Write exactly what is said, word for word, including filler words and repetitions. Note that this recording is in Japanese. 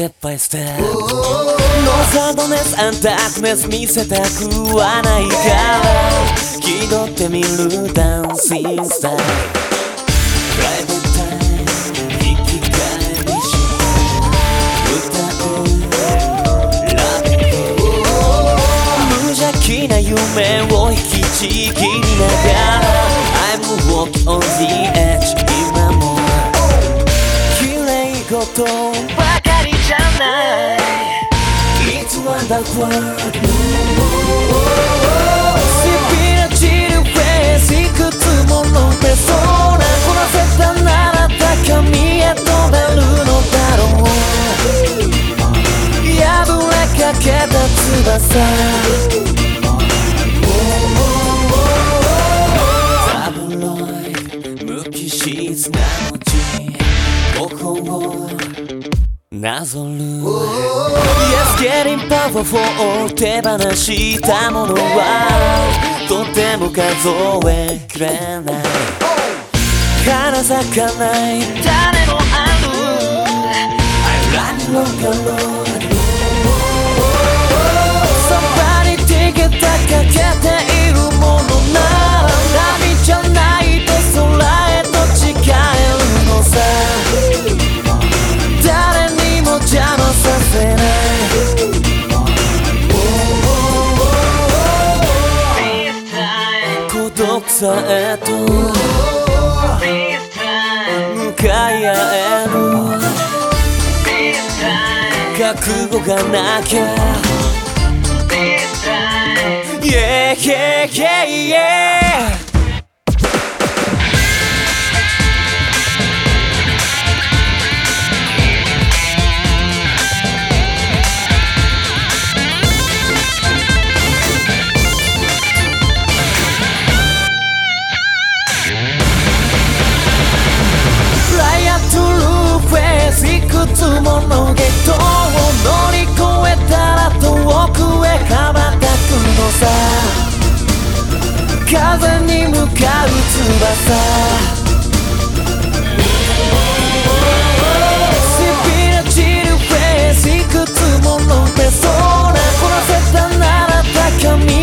テップバイステップノーサードネスアンタックネス見せたくはないから気取ってみるダンシングスタイルプライベートタイム生き返りし歌うラブ無邪気な夢を引きちぎりながら I'm walking on the edge 今も綺麗事ばかりじゃない It's wonderful Spiritual face いくつものペソーナこなせたなら高みへ飛べるのだろう破れかけた翼無機質な文字ここをなぞる Yes, getting powerful 手放したものはとても数えきれない花咲かない種もある I run long road Somebody take it かけているものなら波じゃないと空へと誓えるのさ誰にも邪魔させない孤独さへと向かい合える覚悟がなきゃ Yeah, yeah, yeah, yeahいくつものゲートを乗り越えたら遠くへ羽ばたくのさ風に向かう翼スピリチュアルフェイスいくつものペソーナこなせたなら高み